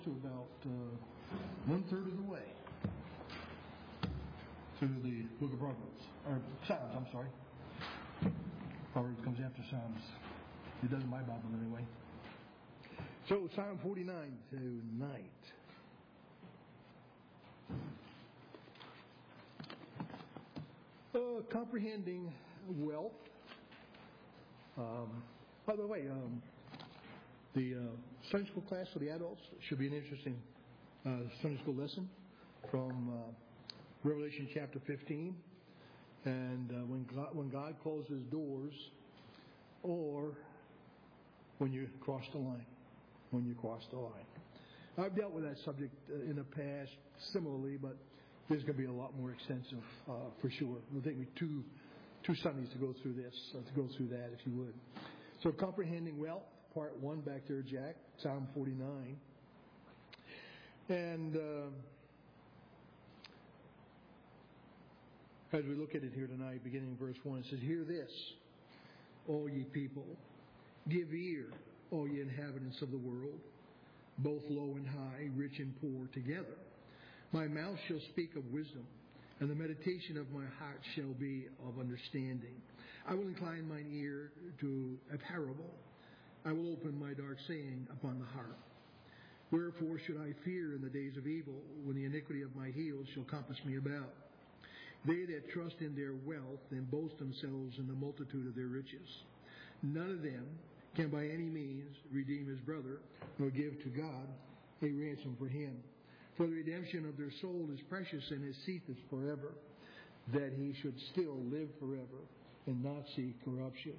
to about one-third of the way through the book of Proverbs, or Psalms, I'm sorry. Proverbs comes after Psalms. It does in my Bible anyway. So Psalm 49 tonight. Comprehending wealth. By the way, the Sunday school class for the adults should be an interesting Sunday school lesson from Revelation chapter 15. And when God closes doors, or when you cross the line. When you cross the line. I've dealt with that subject in the past similarly, but there's going to be a lot more extensive for sure. It'll take me two Sundays to go through this, to go through that if you would. So comprehending wealth, part 1 back there, Jack, Psalm 49. And as we look at it here tonight, beginning in verse 1, it says, "Hear this, all ye people. Give ear, all ye inhabitants of the world, both low and high, rich and poor together. My mouth shall speak of wisdom, and the meditation of my heart shall be of understanding. I will incline mine ear to a parable. I will open my dark saying upon the harp. Wherefore should I fear in the days of evil, when the iniquity of my heels shall compass me about? They that trust in their wealth and boast themselves in the multitude of their riches. None of them can by any means redeem his brother, nor give to God a ransom for him. For the redemption of their soul is precious, and it ceaseth forever, that he should still live forever, and not see corruption.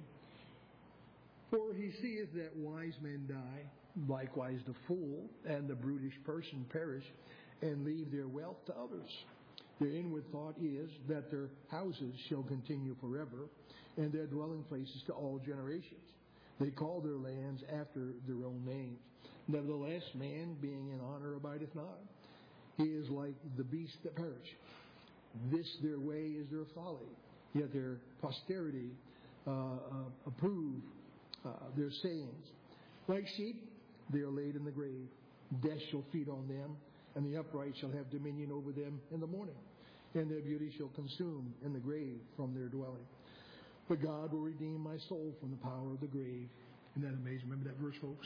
For he seeth that wise men die, likewise the fool and the brutish person perish, and leave their wealth to others. Their inward thought is that their houses shall continue forever, and their dwelling places to all generations. They call their lands after their own names. Nevertheless, man being in honor abideth not. He is like the beasts that perish. This their way is their folly, yet their posterity approve their sayings. Like sheep, they are laid in the grave. Death shall feed on them, and the upright shall have dominion over them in the morning. And their beauty shall consume in the grave from their dwelling. But God will redeem my soul from the power of the grave." Isn't that amazing? Remember that verse, folks?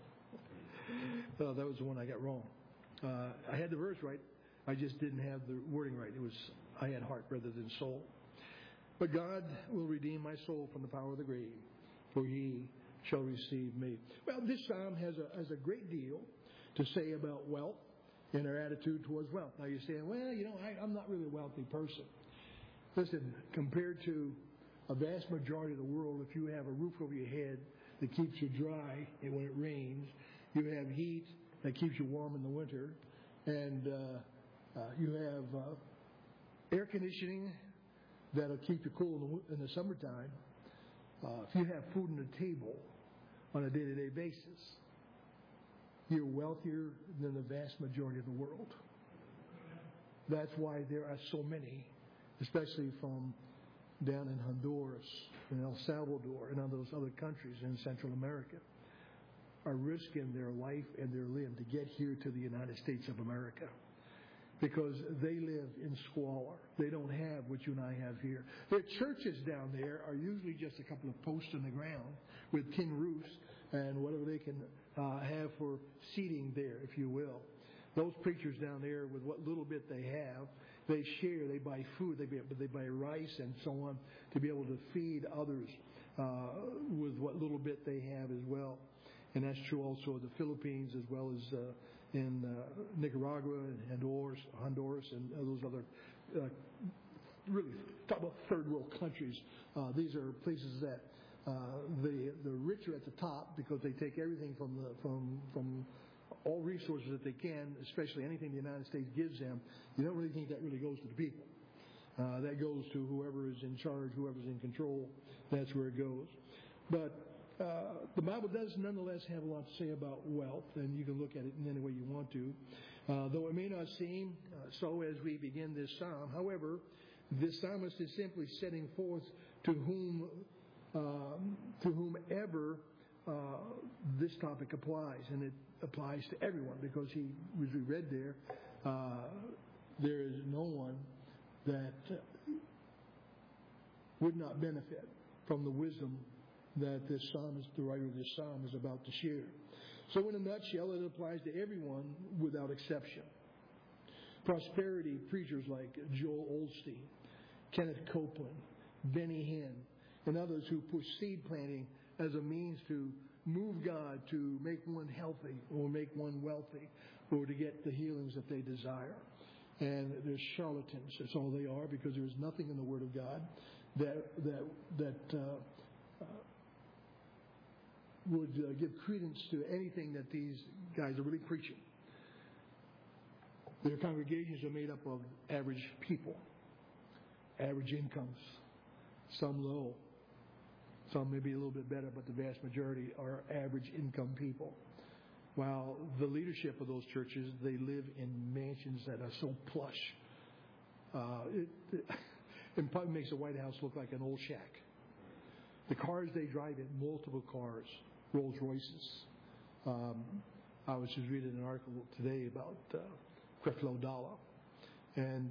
That was the one I got wrong. I had the verse right. I just didn't have the wording right. I had heart rather than soul. "But God will redeem my soul from the power of the grave, for he shall receive me." Well, this psalm has a great deal to say about wealth and our attitude towards wealth. Now you're saying, well, I'm not really a wealthy person. Listen, compared to a vast majority of the world, if you have a roof over your head that keeps you dry and when it rains, you have heat that keeps you warm in the winter, and you have air conditioning that'll keep you cool in the summertime. If you have food on the table on a day-to-day basis, you're wealthier than the vast majority of the world. That's why there are so many, especially from down in Honduras and El Salvador and those other countries in Central America, are risking their life and their limb to get here to the United States of America, because they live in squalor. They don't have what you and I have here. Their churches down there are usually just a couple of posts in the ground with tin roofs and whatever they can have for seating there, if you will. Those preachers down there, with what little bit they have, they share, they buy food, they buy rice and so on to be able to feed others with what little bit they have as well. And that's true also of the Philippines, as well as in Nicaragua and Honduras and those other really talk about third world countries. These are places that the rich are at the top because they take everything from all resources that they can, especially anything the United States gives them. You don't really think that really goes to the people. That goes to whoever is in charge, whoever's in control. That's where it goes. But the Bible does nonetheless have a lot to say about wealth, and you can look at it in any way you want to. Though it may not seem so as we begin this psalm. However, this psalmist is simply setting forth to whomever this topic applies. And applies to everyone, because as we read there, there is no one that would not benefit from the wisdom that this psalmist, the writer of this psalm, is about to share. So in a nutshell, it applies to everyone without exception. Prosperity preachers like Joel Osteen, Kenneth Copeland, Benny Hinn, and others who push seed planting as a means to move God to make one healthy or make one wealthy or to get the healings that they desire. And they're charlatans. That's all they are, because there is nothing in the Word of God that would give credence to anything that these guys are really preaching. Their congregations are made up of average people, average incomes, some low, some maybe a little bit better, but the vast majority are average income people. While the leadership of those churches, they live in mansions that are so plush. It probably makes the White House look like an old shack. The cars they drive in, multiple cars, Rolls Royces. I was just reading an article today about Creflo Dollar and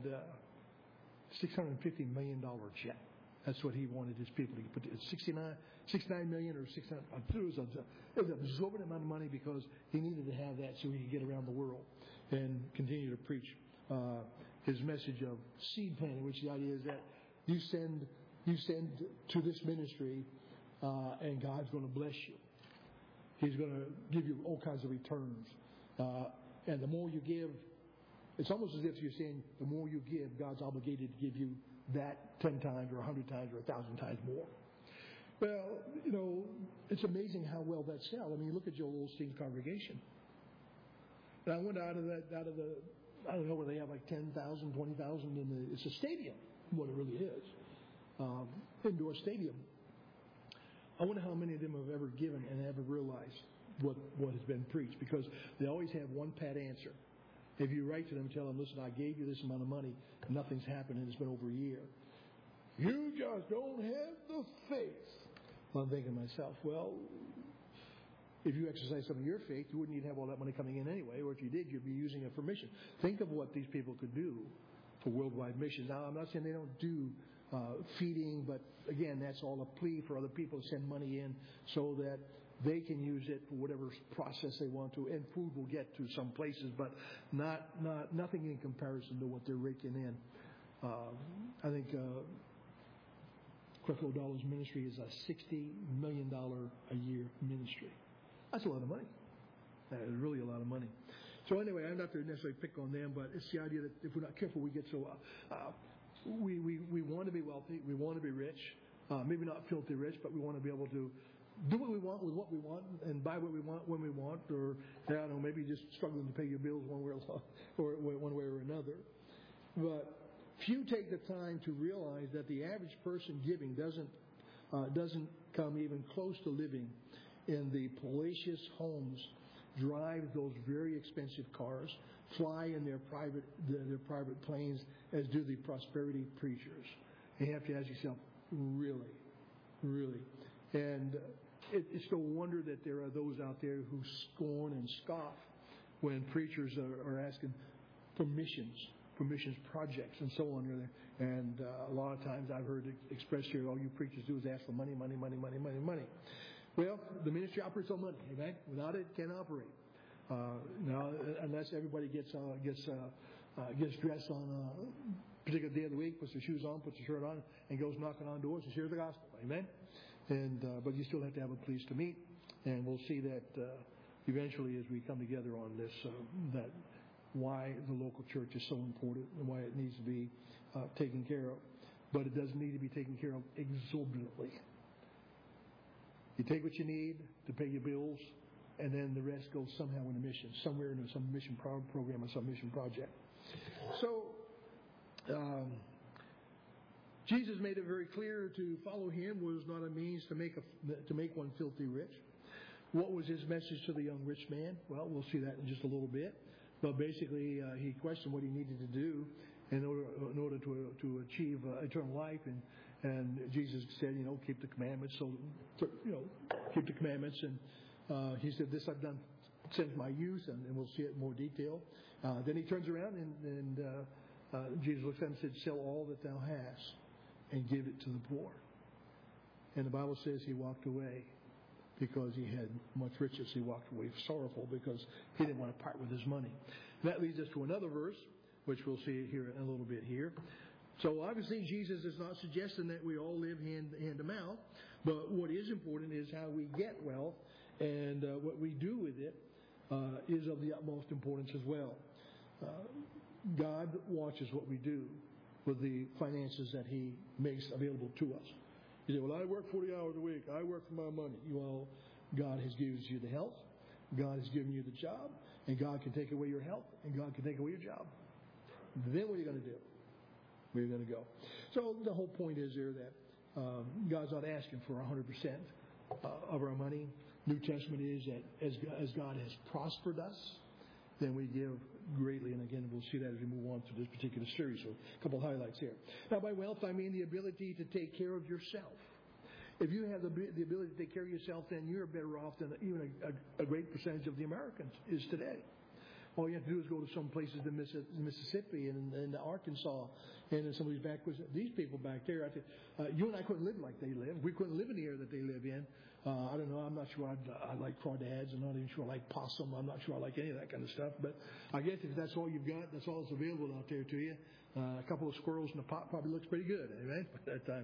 $650 million jet. That's what he wanted his people to put. 69 million or 600. It was an absorbent amount of money, because he needed to have that so he could get around the world and continue to preach his message of seed planting, which the idea is that you send to this ministry, and God's going to bless you. He's going to give you all kinds of returns, and the more you give, it's almost as if you're saying the more you give, God's obligated to give you that 10 times or 100 times or 1,000 times more. Well, it's amazing how well that sells. I mean, you look at Joel Osteen's congregation. And I went out of the, I don't know where they have like 10,000, 20,000 it's a stadium, what it really is. Indoor stadium. I wonder how many of them have ever given and ever realized what has been preached, because they always have one pat answer. If you write to them and tell them, listen, I gave you this amount of money, nothing's happened, and it's been over a year. You just don't have the faith. Well, I'm thinking to myself, well, if you exercise some of your faith, you wouldn't even have all that money coming in anyway, or if you did, you'd be using it for mission. Think of what these people could do for worldwide missions. Now, I'm not saying they don't do feeding, but again, that's all a plea for other people to send money in so that they can use it for whatever process they want to, and food will get to some places, but nothing in comparison to what they're raking in. I think Creflo Dollar's ministry is a $60 million a year ministry. That's a lot of money. That is really a lot of money. So anyway, I'm not to necessarily pick on them, but it's the idea that if we're not careful, we get so we want to be wealthy, we want to be rich, maybe not filthy rich, but we want to be able to do what we want with what we want and buy what we want when we want, or I don't know, maybe just struggling to pay your bills one way or another. But few take the time to realize that the average person giving doesn't come even close to living in the palatial homes, drive those very expensive cars, fly in their private planes, as do the prosperity preachers. And you have to ask yourself, really? And it's no wonder that there are those out there who scorn and scoff when preachers are asking for missions projects and so on. And a lot of times I've heard it expressed here, all you preachers do is ask for money. Well, the ministry operates on money, amen? Without it, it can't operate. Now, unless everybody gets dressed on a particular day of the week, puts their shoes on, puts their shirt on, and goes knocking on doors and shares the gospel, amen? And but you still have to have a place to meet, and we'll see that eventually as we come together on this, that why the local church is so important and why it needs to be taken care of. But it doesn't need to be taken care of exorbitantly. You take what you need to pay your bills, and then the rest goes somehow in a mission, somewhere into some mission program or some mission project. So, Jesus made it very clear to follow Him was not a means to make one filthy rich. What was His message to the young rich man? Well, we'll see that in just a little bit. But basically, He questioned what he needed to do in order to achieve eternal life, and Jesus said, keep the commandments. So, keep the commandments. And He said, this I've done since my youth, and we'll see it in more detail. Then he turns around and Jesus looks at him and said, sell all that thou hast and give it to the poor. And the Bible says he walked away because he had much riches. He walked away sorrowful because he didn't want to part with his money. That leads us to another verse, which we'll see here in a little bit here. So obviously Jesus is not suggesting that we all live hand to mouth, but what is important is how we get wealth, and what we do with it is of the utmost importance as well. God watches what we do with the finances that He makes available to us. You say, well, I work 40 hours a week. I work for my money. Well, God has given you the health. God has given you the job. And God can take away your health. And God can take away your job. Then what are you going to do? Where are you going to go? So the whole point is there that God's not asking for 100% of our money. New Testament is that as God has prospered us, then we give greatly. And again, we'll see that as we move on through this particular series. So a couple of highlights here. Now, by wealth, I mean the ability to take care of yourself. If you have the ability to take care of yourself, then you're better off than even a great percentage of the Americans is today. All you have to do is go to some places in Mississippi and Arkansas and in some of these backwoods. These people back there, you and I couldn't live like they live. We couldn't live in the air that they live in. I don't know. I'm not sure I like crawdads. I'm not even sure I like possum. I'm not sure I like any of that kind of stuff. But I guess if that's all you've got, that's all that's available out there to you. A couple of squirrels in a pot probably looks pretty good, right? At that time.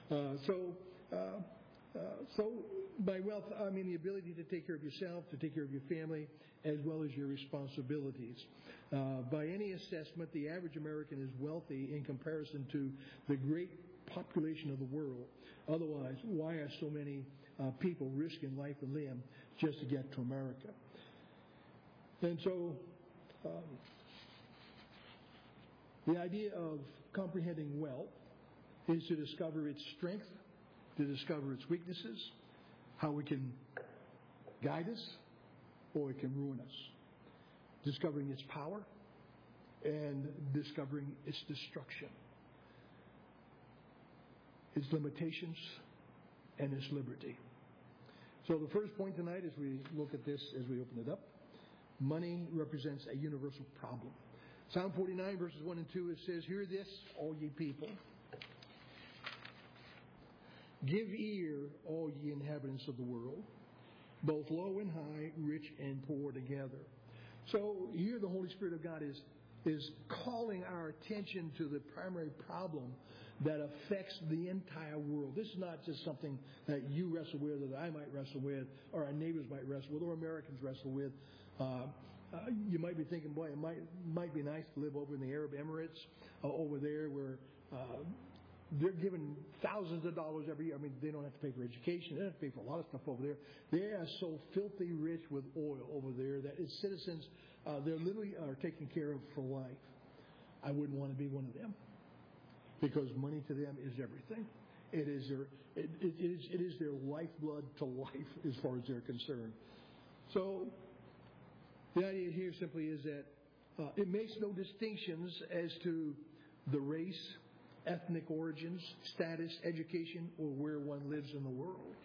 So by wealth, I mean the ability to take care of yourself, to take care of your family, as well as your responsibilities. By any assessment, the average American is wealthy in comparison to the great population of the world. Otherwise, why are so many people risking life and limb just to get to America? And so the idea of comprehending wealth is to discover its strength, to discover its weaknesses, how it can guide us or it can ruin us. Discovering its power and discovering its destruction. Its limitations and its liberty. So the first point tonight as we look at this, as we open it up, money represents a universal problem. Psalm 49 verses 1 and 2, it says, hear this, all ye people. Give ear, all ye inhabitants of the world, both low and high, rich and poor together. So here the Holy Spirit of God is calling our attention to the primary problem that affects the entire world. This is not just something that you wrestle with, or that I might wrestle with, or our neighbors might wrestle with, or Americans wrestle with. You might be thinking, boy, it might be nice to live over in the Arab Emirates, over there where they're given thousands of dollars every year. I mean, they don't have to pay for education. They don't have to pay for a lot of stuff over there. They are so filthy rich with oil over there that its citizens, they literally are taken care of for life. I wouldn't want to be one of them, because money to them is everything. It is their lifeblood to life as far as they're concerned. So the idea here simply is that it makes no distinctions as to the race, ethnic origins, status, education, or where one lives in the world.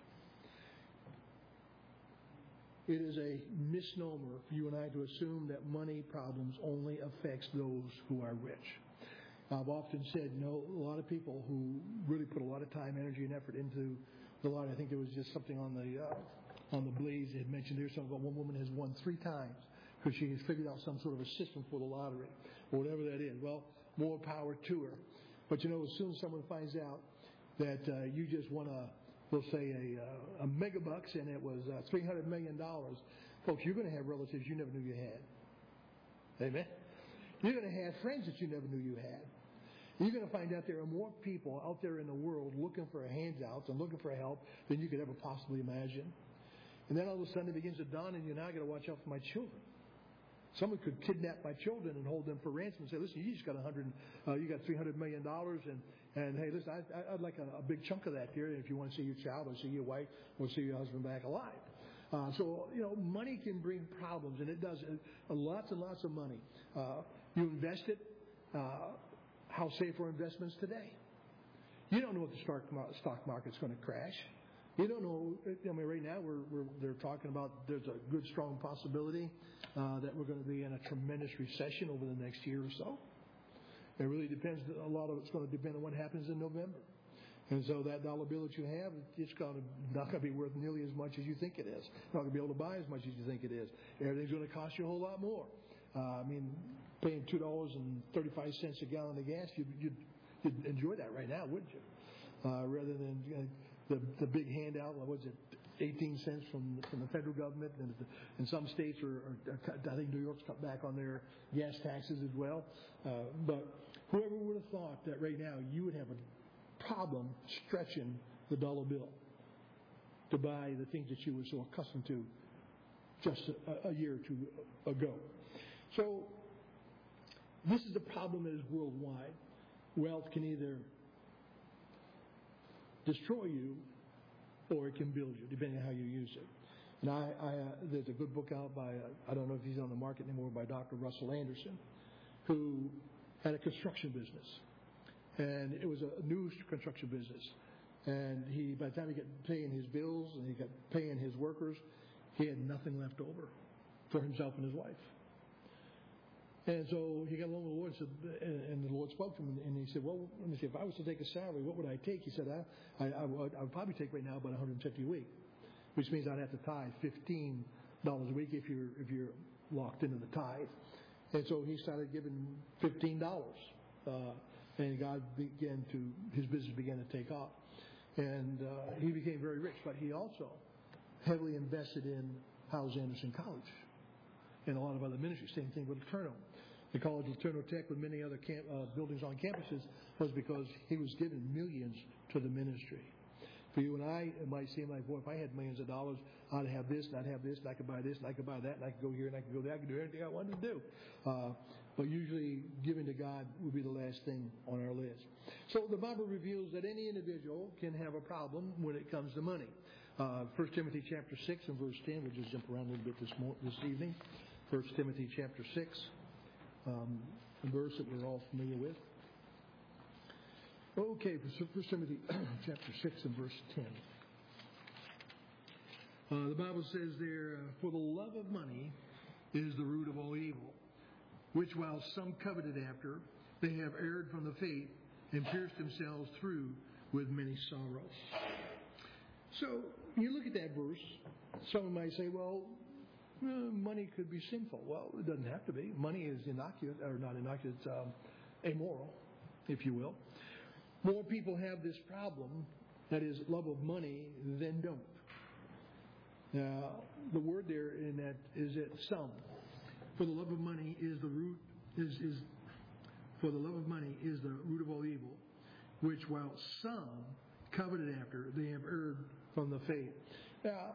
It is a misnomer for you and I to assume that money problems only affects those who are rich. I've often said, a lot of people who really put a lot of time, energy, and effort into the lottery. I think there was just something on the Blaze they had mentioned there. Something about one woman has won 3 times because she has figured out some sort of a system for the lottery or whatever that is. Well, more power to her. But as soon as someone finds out that you just won we'll say a megabucks and it was $300 million, folks, you're going to have relatives you never knew you had. Amen? You're going to have friends that you never knew you had. You're going to find out there are more people out there in the world looking for handouts and looking for help than you could ever possibly imagine. And then all of a sudden it begins to dawn on you, now I've got to watch out for my children. Someone could kidnap my children and hold them for ransom and say, listen, you just got you got $300 million and hey, listen, I'd like a big chunk of that here if you want to see your child or see your wife or see your husband back alive. So money can bring problems, and it does. Lots and lots of money. You invest it. How safe are investments today? You don't know if the stock market's going to crash. You don't know. I mean, right now they're talking about there's a good, strong possibility that we're going to be in a tremendous recession over the next year or so. It really depends. A lot of it's going to depend on what happens in November. And so that dollar bill that you have, it's not going to be worth nearly as much as you think it is. Not going to be able to buy as much as you think it is. Everything's going to cost you a whole lot more. I mean, paying $2.35 a gallon of gas, you'd enjoy that right now, wouldn't you? Rather than the big handout, what was it, 18 cents from the federal government, and some states I think New York's cut back on their gas taxes as well. But whoever would have thought that right now you would have a problem stretching the dollar bill to buy the things that you were so accustomed to just a year or two ago. So this is a problem that is worldwide. Wealth can either destroy you or it can build you, depending on how you use it. And there's a good book out by, I don't know if he's on the market anymore, by Dr. Russell Anderson, who had a construction business. And it was a new construction business. And by the time he got paying his bills and he got paying his workers, he had nothing left over for himself and his wife. And so he got along with the Lord, and the Lord spoke to him, and he said, well, let me see, if I was to take a salary, what would I take? He said, I would probably take right now about $150 a week, which means I'd have to tithe $15 a week if you're locked into the tithe. And so he started giving $15, and his business began to take off. And he became very rich, but he also heavily invested in Hyles-Anderson College and a lot of other ministries. Same thing with LeTourneau. The College of LeTourneau Tech with many other buildings on campuses was because he was giving millions to the ministry. For you and I, it might seem like, boy, if I had millions of dollars, I'd have this, and I'd have this, and I could buy this, and I could buy that, and I could go here, and I could go there, I could do anything I wanted to do. But usually giving to God would be the last thing on our list. So the Bible reveals that any individual can have a problem when it comes to money. 1 Timothy chapter 6 and verse 10, we'll just jump around a little bit this evening. 1 Timothy chapter 6, a verse that we're all familiar with. Okay, 1 Timothy chapter 6 and verse 10. The Bible says there, for the love of money is the root of all evil, which while some coveted after, they have erred from the faith and pierced themselves through with many sorrows. So, you look at that verse, someone might say, well, money could be sinful. Well, it doesn't have to be. Money is innocuous, or not innocuous, it's amoral, if you will. More people have this problem, that is love of money, than don't. Now, the word there in that is that some. For the love of money is the root for the love of money is the root of all evil, which while some coveted after, they have erred from the faith. Now,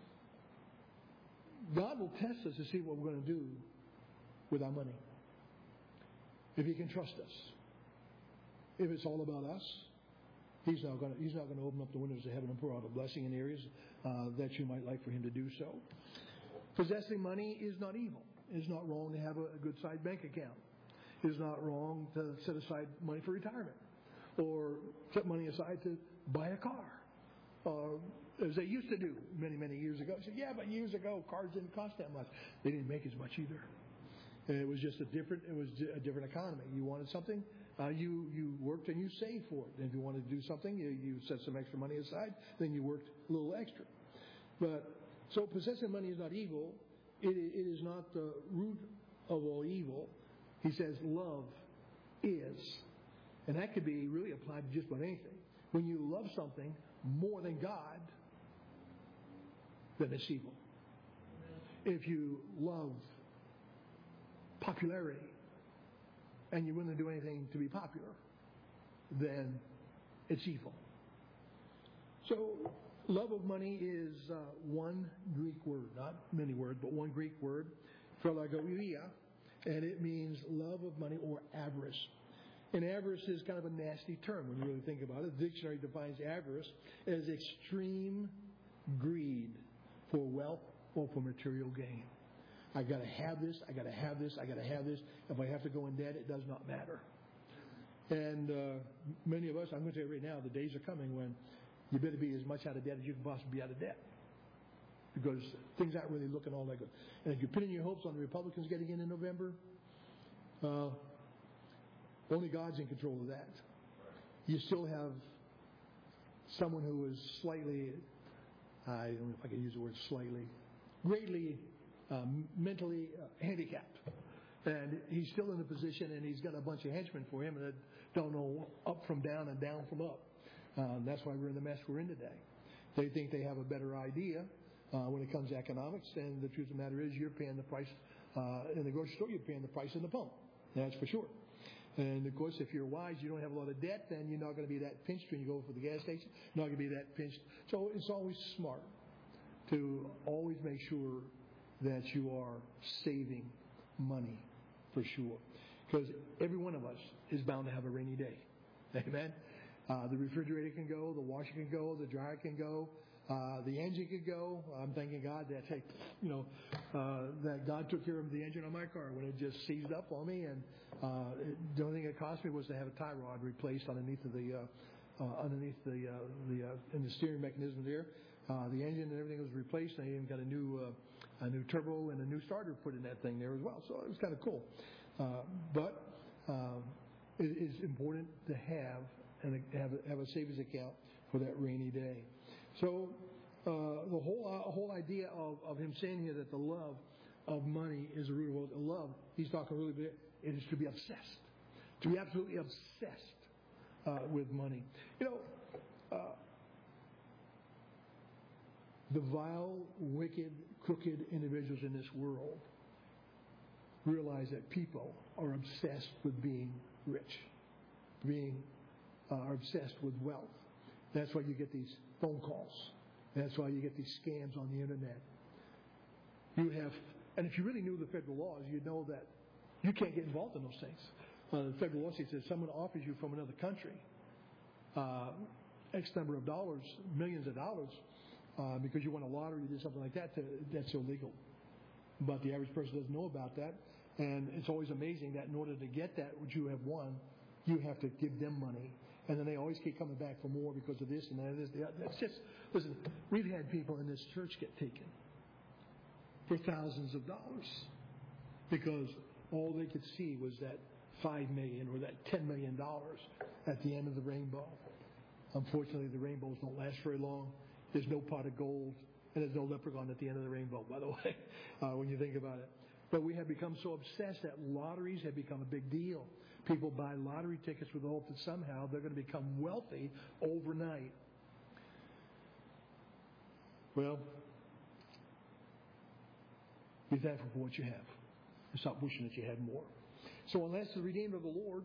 God will test us to see what we're going to do with our money. If He can trust us. If it's all about us, He's not going to open up the windows of heaven and pour out a blessing in areas that you might like for Him to do so. Possessing money is not evil. It is not wrong to have a good side bank account. It is not wrong to set aside money for retirement or set money aside to buy a car. As they used to do many, many years ago. I said, yeah, but years ago, cars didn't cost that much. They didn't make as much either. And it was just a different economy. You wanted something, you worked and you saved for it. And if you wanted to do something, you set some extra money aside, then you worked a little extra. But, so possessing money is not evil. It is not the root of all evil. He says love is. And that could be really applied to just about anything. When you love something more than God, then it's evil. If you love popularity and you're willing to do anything to be popular, then it's evil. So, love of money is one Greek word, not many words, but one Greek word, philagouia, and it means love of money or avarice. And avarice is kind of a nasty term when you really think about it. The dictionary defines avarice as extreme greed for wealth or for material gain. I got to have this, I got to have this, I got to have this. If I have to go in debt, it does not matter. And many of us, I'm going to tell you right now, the days are coming when you better be as much out of debt as you can possibly be out of debt. Because things aren't really looking all that good. And if you're pinning your hopes on the Republicans getting in November, only God's in control of that. You still have someone who is slightly, I don't know if I can use the word slightly, greatly mentally handicapped. And he's still in a position, and he's got a bunch of henchmen for him that don't know up from down and down from up. That's why we're in the mess we're in today. They think they have a better idea when it comes to economics, and the truth of the matter is you're paying the price in the grocery store, you're paying the price in the pump. That's for sure. And of course, if you're wise, you don't have a lot of debt, then you're not going to be that pinched when you go for the gas station. You're not going to be that pinched. So it's always smart to always make sure that you are saving money, for sure. Because every one of us is bound to have a rainy day. Amen? The refrigerator can go, the washer can go, the dryer can go, the engine can go. I'm thanking God that, hey, that God took care of the engine on my car when it just seized up on me. And the only thing it cost me was to have a tie rod replaced underneath in the steering mechanism there. The engine and everything was replaced. I even got a new turbo and a new starter put in that thing there as well. So it was kind of cool. But it is important to have a savings account for that rainy day. So the whole idea of him saying here that the love of money is the root of love, he's talking really bit. It is to be obsessed, to be absolutely obsessed with money. You know, the vile, wicked, crooked individuals in this world realize that people are obsessed with being rich, are obsessed with wealth. That's why you get these phone calls. That's why you get these scams on the internet. And if you really knew the federal laws, you'd know that you can't get involved in those things. The federal law says if someone offers you from another country X number of dollars, millions of dollars, because you won a lottery or something like that, that's illegal. But the average person doesn't know about that. And it's always amazing that in order to get that, which you have won, you have to give them money. And then they always keep coming back for more because of this and that. That's just, listen, we've had people in this church get taken for thousands of dollars because all they could see was that $5 million or that $10 million at the end of the rainbow. Unfortunately, the rainbows don't last very long. There's no pot of gold, and there's no leprechaun at the end of the rainbow, by the way, when you think about it. But we have become so obsessed that lotteries have become a big deal. People buy lottery tickets with the hope that somehow they're going to become wealthy overnight. Well, be thankful for what you have. And stop wishing that you had more. So unless the redeemed of the Lord,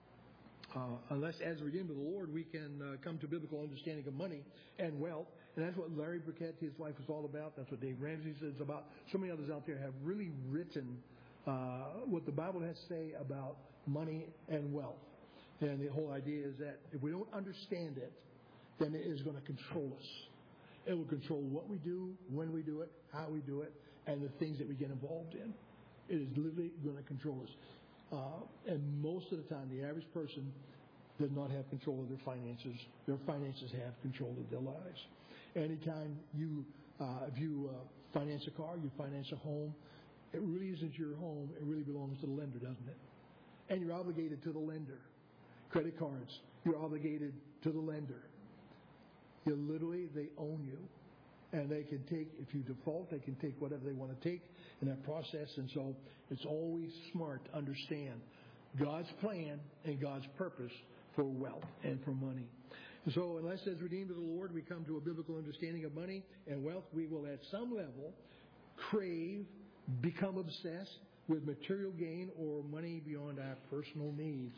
as the redeemed of the Lord, we can come to biblical understanding of money and wealth. And that's what Larry Burkett, his life is all about. That's what Dave Ramsey says about. So many others out there have really written what the Bible has to say about money and wealth. And the whole idea is that if we don't understand it, then it is going to control us. It will control what we do, when we do it, how we do it, and the things that we get involved in. It is literally going to control us. And most of the time, the average person does not have control of their finances. Their finances have control of their lives. Anytime if you finance a car, you finance a home, it really isn't your home. It really belongs to the lender, doesn't it? And you're obligated to the lender. Credit cards, you're obligated to the lender. They own you. And they can take, if you default, they can take whatever they want to take in that process. And so it's always smart to understand God's plan and God's purpose for wealth and for money. And so unless as redeemed of the Lord we come to a biblical understanding of money and wealth, we will at some level crave, become obsessed with material gain or money beyond our personal needs.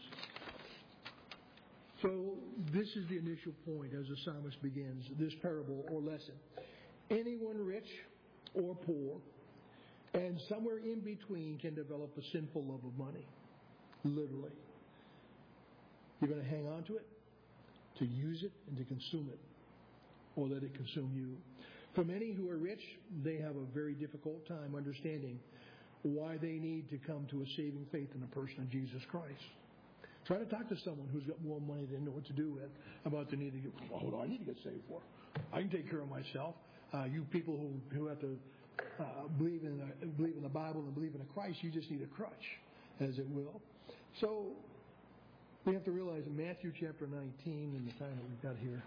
So this is the initial point as the psalmist begins this parable or lesson. Anyone rich or poor and somewhere in between can develop a sinful love of money. Literally. You're going to hang on to it, to use it, and to consume it, or let it consume you. For many who are rich, they have a very difficult time understanding why they need to come to a saving faith in the person of Jesus Christ. Try to talk to someone who's got more money than they know what to do with about the need to get, well, what do I need to get saved for? I can take care of myself. You people who have to believe in the Bible and believe in a Christ, you just need a crutch, as it will. So we have to realize in Matthew chapter 19, in the time that we've got here,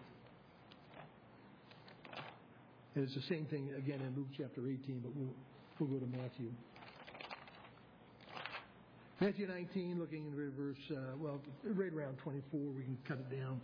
and it's the same thing again in Luke chapter 18, but we'll go to Matthew. Matthew 19, looking in verse, right around 24, we can cut it down.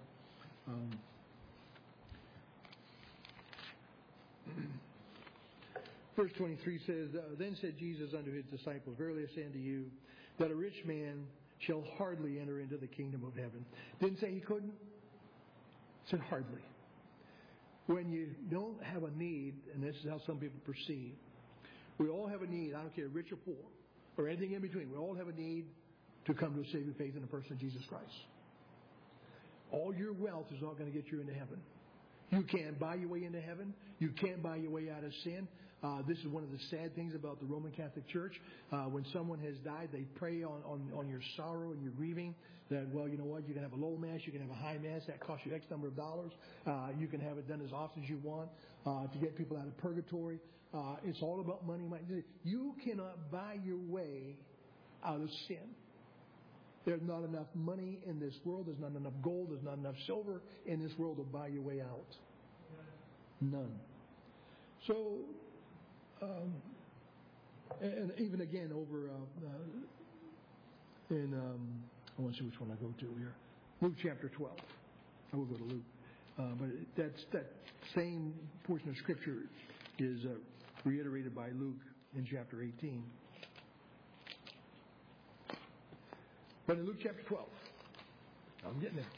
Verse 23 says, Then said Jesus unto his disciples, Verily I say unto you, that a rich man shall hardly enter into the kingdom of heaven. Didn't say he couldn't. Said hardly. When you don't have a need, and this is how some people perceive, we all have a need, I don't care, rich or poor, or anything in between. We all have a need to come to a saving faith in the person of Jesus Christ. All your wealth is not going to get you into heaven. You can't buy your way into heaven. You can't buy your way out of sin. This is one of the sad things about the Roman Catholic Church. When someone has died, they prey on your sorrow and your grieving. That, well, you know what, you can have a low mass, you can have a high mass, that costs you X number of dollars. You can have it done as often as you want to get people out of purgatory. It's all about money. You cannot buy your way out of sin. There's not enough money in this world. There's not enough gold. There's not enough silver in this world to buy your way out. None. So, and even again over I want to see which one I go to here. Luke chapter 12. I will go to Luke. But that same portion of Scripture is reiterated by Luke in chapter 18. But in Luke chapter 12, I'm getting there.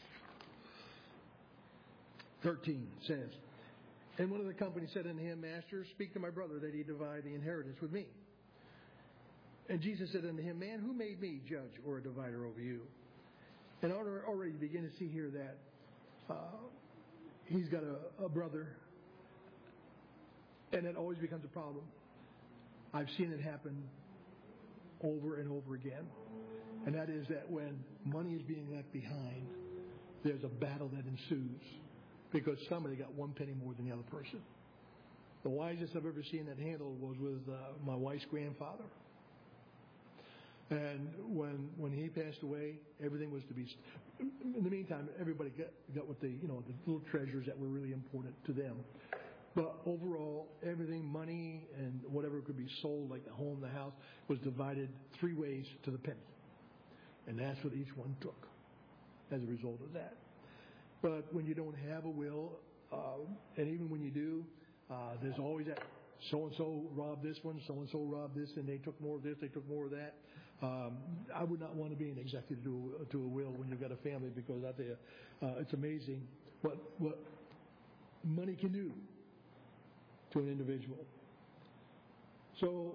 13 says, And one of the company said unto him, Master, speak to my brother that he divide the inheritance with me. And Jesus said unto him, Man, who made me judge or a divider over you? And already you begin to see here that he's got a brother, and it always becomes a problem. I've seen it happen over and over again. And that is that when money is being left behind, there's a battle that ensues because somebody got one penny more than the other person. The wisest I've ever seen that handled was with my wife's grandfather. And when he passed away, everything was to be. In the meantime, everybody got what the little treasures that were really important to them. But overall, everything, money and whatever could be sold, like the home, the house, was divided 3 ways to the penny. And that's what each one took as a result of that. But when you don't have a will, and even when you do, there's always that so-and-so robbed this one, so-and-so robbed this, and they took more of this, they took more of that. I would not want to be an executive to a will when you've got a family, because I tell you, it's amazing what money can do to an individual. So,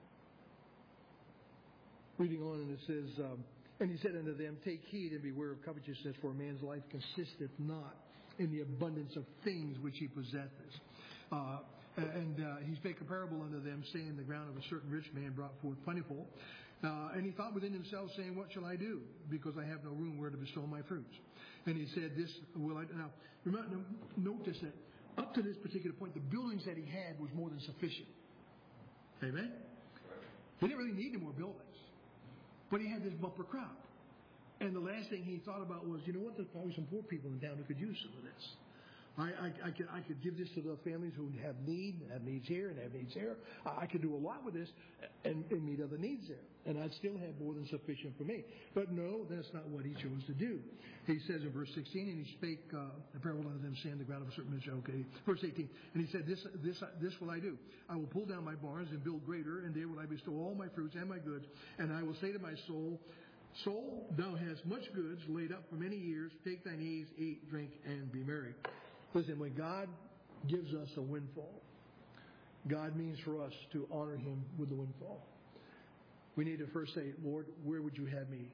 reading on, and it says, And he said unto them, Take heed and beware of covetousness, for a man's life consisteth not in the abundance of things which he possesseth. And he spake a parable unto them, saying, The ground of a certain rich man brought forth plentiful. And he thought within himself, saying, What shall I do? Because I have no room where to bestow my fruits. And he said, This will I do. Now, notice that up to this particular point, the buildings that he had was more than sufficient. Amen? He didn't really need any more buildings. But he had this bumper crop. And the last thing he thought about was, you know what, there's probably some poor people in town who could use some of this. I could give this to the families who have needs here and have needs here. I could do a lot with this and meet other needs there. And I'd still have more than sufficient for me. But no, that's not what he chose to do. He says in verse 16, and he spake a parable unto them, saying, The ground of a certain man. Okay. Verse 18, and he said, This will I do. I will pull down my barns and build greater, and there will I bestow all my fruits and my goods. And I will say to my soul, Soul, thou hast much goods laid up for many years. Take thine ease, eat, drink, and be merry. Listen, when God gives us a windfall, God means for us to honor Him with the windfall. We need to first say, Lord, where would you have me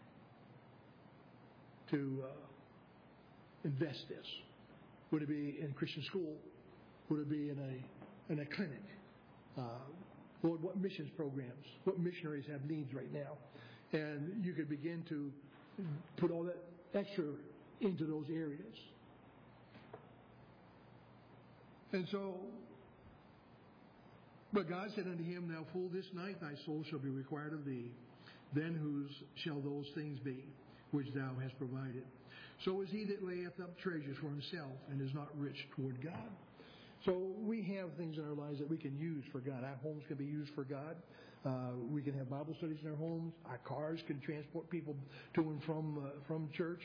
to invest this? Would it be in Christian school? Would it be in a clinic? Lord, what missions programs? What missionaries have needs right now? And you could begin to put all that extra into those areas. And so, but God said unto him, Thou fool, this night thy soul shall be required of thee. Then whose shall those things be which thou hast provided? So is he that layeth up treasures for himself and is not rich toward God. So we have things in our lives that we can use for God. Our homes can be used for God. We can have Bible studies in our homes. Our cars can transport people to and from church.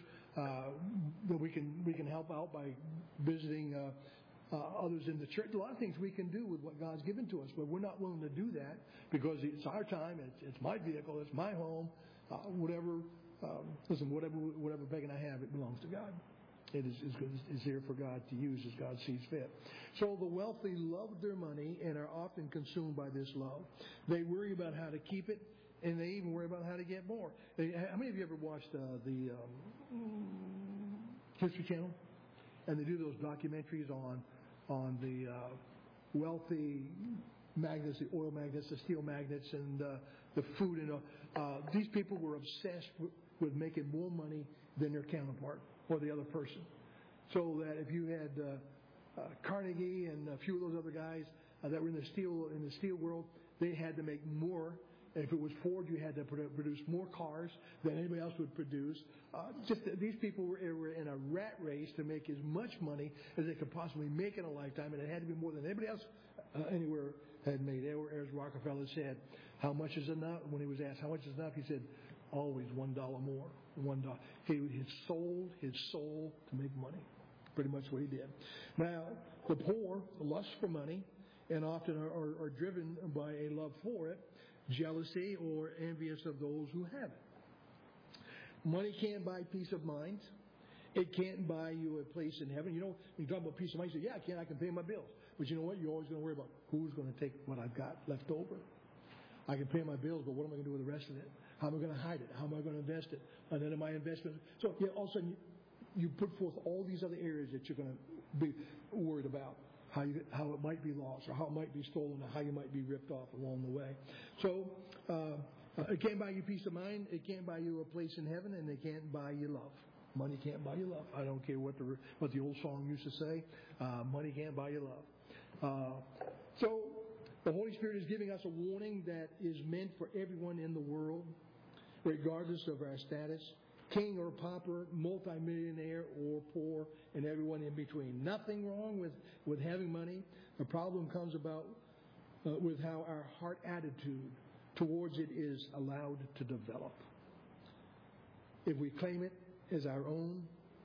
We can help out by visiting others in the church. A lot of things we can do with what God's given to us, but we're not willing to do that because it's our time. It's my vehicle. It's my home. Whatever begging I have, it belongs to God. It is here for God to use as God sees fit. So the wealthy love their money and are often consumed by this love. They worry about how to keep it, and they even worry about how to get more. How many of you ever watched the History Channel? And they do those documentaries on the wealthy magnates, the oil magnates, the steel magnates, and the food. And these people were obsessed with making more money than their counterpart or the other person. So that if you had Carnegie and a few of those other guys that were in the steel world, they had to make more. If it was Ford, you had to produce more cars than anybody else would produce. These people were in a rat race to make as much money as they could possibly make in a lifetime, and it had to be more than anybody else anywhere had made. As Rockefeller said, how much is enough? When he was asked how much is enough, he said, always $1 more. $1. He sold his soul to make money. Pretty much what he did. Now, the poor lust for money and often are driven by a love for it, jealousy, or envious of those who have it. Money can't buy peace of mind. It can't buy you a place in heaven. You know, when you talk about peace of mind, you say, I can pay my bills. But you know what? You're always going to worry about who's going to take what I've got left over. I can pay my bills, but what am I going to do with the rest of it? How am I going to hide it? How am I going to invest it? And then in my investment. So all of a sudden, you put forth all these other areas that you're going to be worried about. How it might be lost, or how it might be stolen, or how you might be ripped off along the way. So it can't buy you peace of mind. It can't buy you a place in heaven, and it can't buy you love. Money can't buy you love. I don't care what the old song used to say. Money can't buy you love. So the Holy Spirit is giving us a warning that is meant for everyone in the world, regardless of our status. King or pauper, multimillionaire or poor, and everyone in between. Nothing wrong with having money. The problem comes about with how our heart attitude towards it is allowed to develop. If we claim it as our own,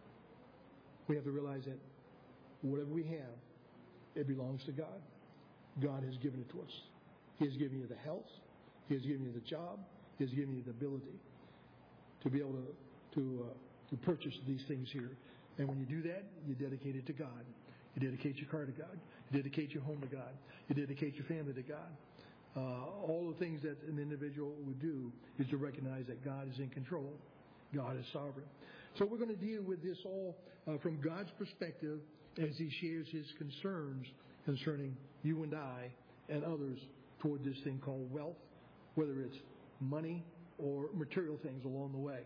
we have to realize that whatever we have, it belongs to God. God has given it to us. He has given you the health. He has given you the job. He has given you the ability to be able to purchase these things here. And when you do that, you dedicate it to God. You dedicate your car to God. You dedicate your home to God. You dedicate your family to God. All the things that an individual would do is to recognize that God is in control. God is sovereign. So we're going to deal with this all from God's perspective as He shares His concerns concerning you and I and others toward this thing called wealth, whether it's money or material things along the way.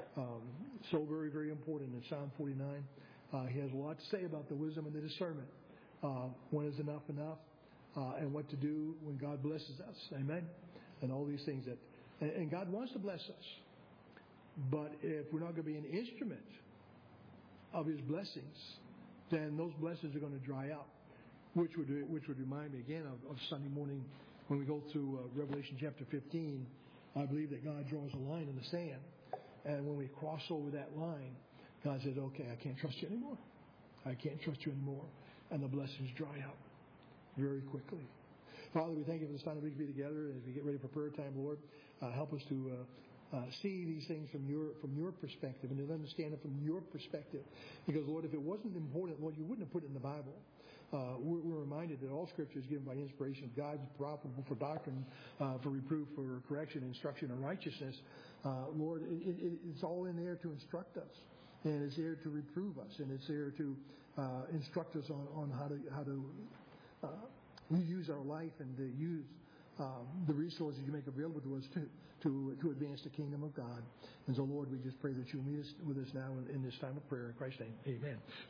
So very, very important. In Psalm 49, he has a lot to say about the wisdom and the discernment. When is enough, and what to do when God blesses us. Amen? And all these things and God wants to bless us. But if we're not going to be an instrument of His blessings, then those blessings are going to dry up. Which would remind me again of Sunday morning when we go through Revelation chapter 15. I believe that God draws a line in the sand. And when we cross over that line, God says, okay, I can't trust you anymore. I can't trust you anymore. And the blessings dry up very quickly. Father, we thank you for this time that we can be together as we get ready for prayer time, Lord. Help us to see these things from your perspective and to understand it from your perspective. Because, Lord, if it wasn't important, Lord, you wouldn't have put it in the Bible. We're reminded that all Scripture is given by inspiration of God, profitable for doctrine, for reproof, for correction, instruction, and righteousness. Lord, it's all in there to instruct us, and it's there to reprove us, and it's there to instruct us on how to use our life and to use the resources you make available to us to advance the kingdom of God. And so, Lord, we just pray that you meet us with us now in this time of prayer. In Christ's name, amen.